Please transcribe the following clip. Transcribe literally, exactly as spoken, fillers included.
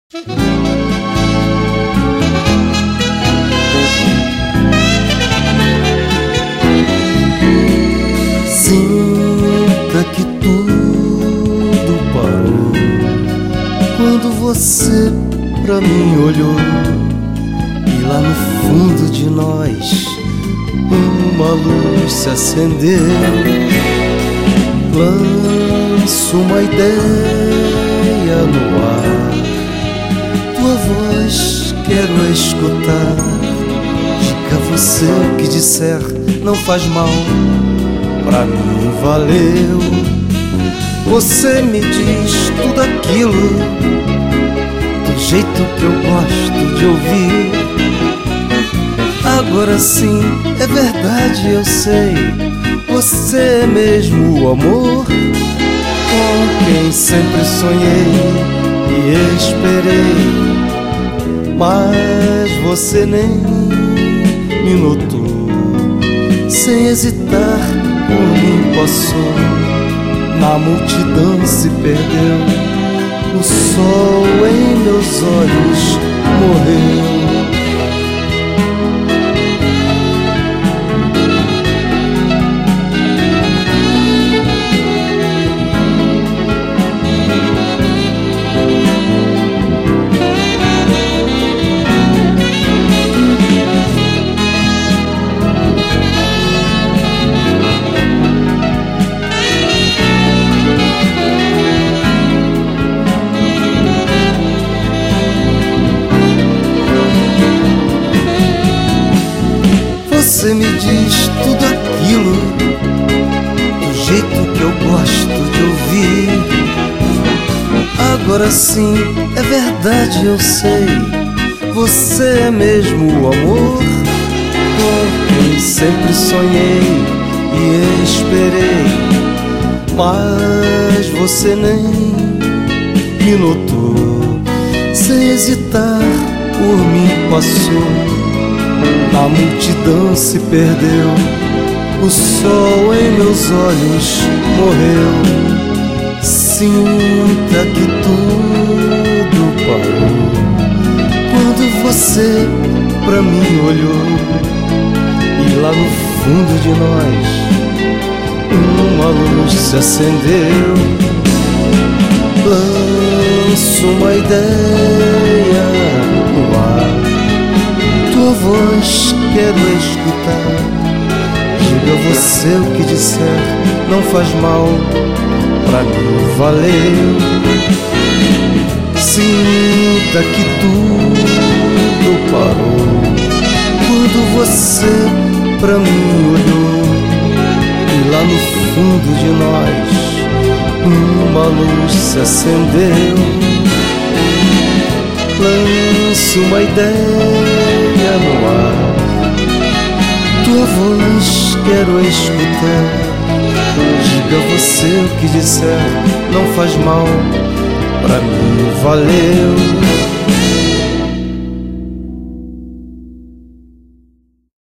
Sinta que tudo parou quando você pra mim olhou, e lá no fundo de nós uma luz se acendeu. Lanço uma ideia no ar, tua voz quero escutar. Diga você o que disser, não faz mal, pra mim valeu. Você me diz tudo aquilo do jeito que eu gosto de ouvir. Agora sim, é verdade, eu sei, você é mesmo o amor com quem sempre sonhei e esperei. Mas você nem me notou, sem hesitar por mim passou, na multidão se perdeu, o sol em meus olhos morreu. Você me diz tudo aquilo do jeito que eu gosto de ouvir. Agora sim, é verdade, eu sei, você é mesmo o amor com quem sempre sonhei e esperei. Mas você nem me notou, sem hesitar por mim passou, a multidão se perdeu, o sol em meus olhos morreu. Sinta que tudo parou quando você pra mim olhou, e lá no fundo de nós uma luz se acendeu. Lanço uma ideia no ar, tua voz quero escutar. Diga você o que disser, não faz mal, pra mim valeu. Sinta que tudo parou quando você pra mim olhou, e lá no fundo de nós uma luz se acendeu. Lanço uma ideia no ar, tua voz quero escutar. Diga você o que disser, não faz mal, pra mim valeu.